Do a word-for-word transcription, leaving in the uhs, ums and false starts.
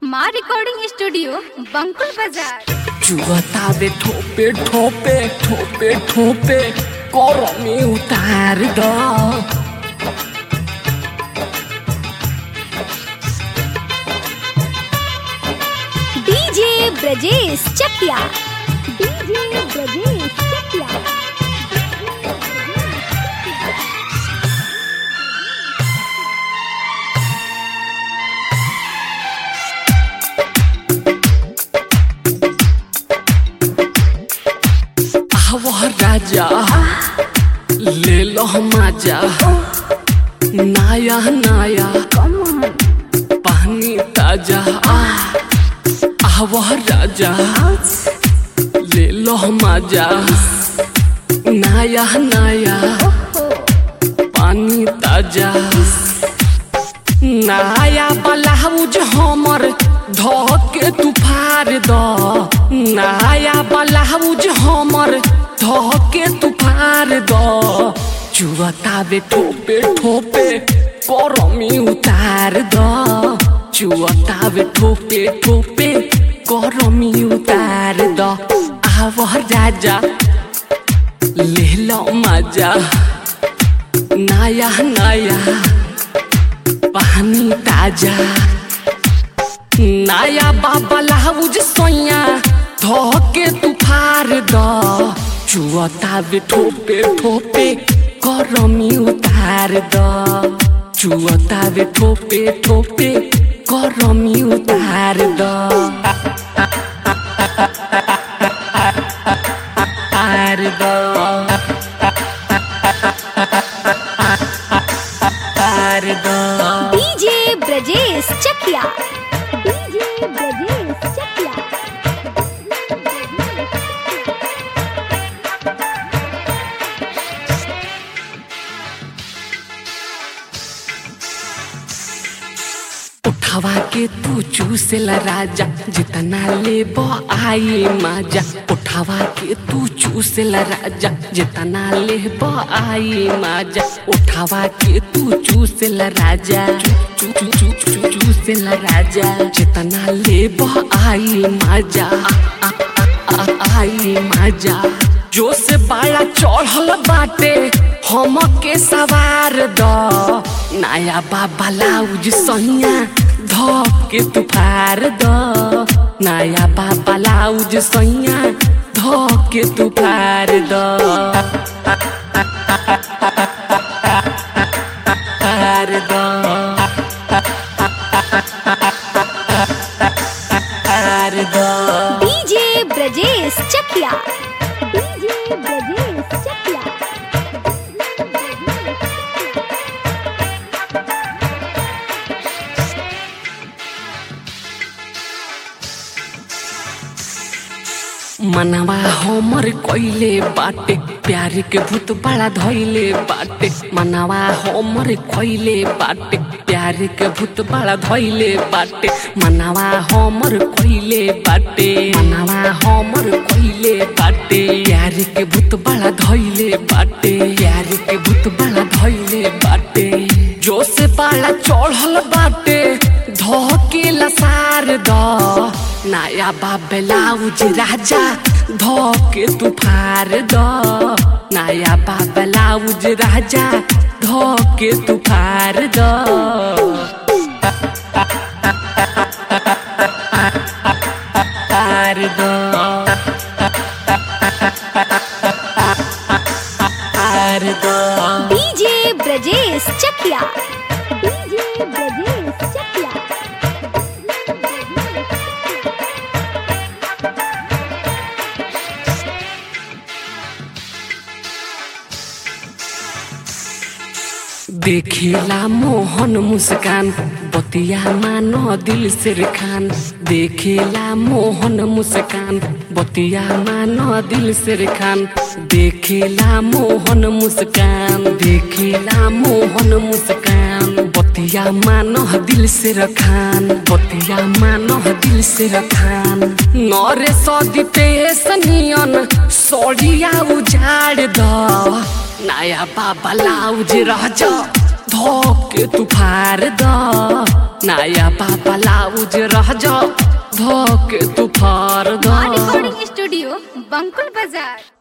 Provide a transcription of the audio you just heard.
माँ recording studio बंकुल बाजार। चुहता बे ठोपे ठोपे ठोपे ठोपे करमी उतार द डीजे ब्रजेश चकिया डीजे ब्रजेश चकिया। वह राजा ले लो मजा नया नया पानी ताजा वह राजा ले लो मजा नया नया पानी ताजा नया ब्लाउज हमर धोके तू फाड़ द नया ब्लाउज हमर धोके तू फाड़ द चुहता बे ठोपे ठोपे करमी उतार द चुहता बे ठोपे ठोपे करमी उतार द आव राजा ले लो मजा नया नया पानी ताजा नया बाबा ब्लाउज सोया धोके तू फाड़ द चुहता बे ठोपे ठोपे करमी उतार द चुहता बे ठोपे ठोपे करमी उतार द तार द तार द डीजे ब्रजेश चकिया डीजे ब्रजेश चकिया। उठावा के तू चूसेला राजा जितना लेबो आई मजा उठावा के तू चूसेला राजा जितना लेबो आई मजा उठावा के तू चूसेला राजा चू चू चू चू चूसेला राजा जितना लेबो आई मजा आ, आ, आ, आई मजा जो से बाड़ा चढ़ल बाटे हम के सवार द नया बाबा ब्लाउज सहिया धोके तू फाड़ द नया बाबा ब्लाउज सहिया धोके तू फाड़ द फाड़ द फाड़ द डीजे ब्रजेश चकिया डीजे ब्रजेश चकिया। मनवा हमर कोइले बाटे प्यार के भूत बड़ा धइले बाटे मनवा हमर कोइले बाटे प्यार के भूत बड़ा धइले बाटे मनवा हमर कोइले बाटे मनवा हमर कोइले बाटे प्यार के भूत बड़ा धइले बाटे प्यार के भूत बड़ा धइले बाटे जो से बड़ा चढ़ल बाटे धोके लसार द नया बाबा ब्लाउज राजा धोके तू फाड़ द नया बाबा ब्लाउज राजा धोके तू फाड़ द फाड़ द फाड़ द डीजे ब्रजेश चकिया डीजे ब्रजेश चकिया। देखेला मोहन मुस्कान बतिया मानो दिल से खान देखेला मोहन मुस्कान बतिया मानो दिल से खान देखेला मोहन मुस्कान देखेला मोहन मुस्कान बतिया मानो दिल से रखान बतिया मानो दिल से रखान नरे सदी पे सनियन सोड़िया उजाड़ द नया बाबा ब्लाउज राजा धोके तू फार द नया पापा लाउज रह जा धोके तू फार द रिकॉर्डिंग स्टूडियो बंकुल बाजार।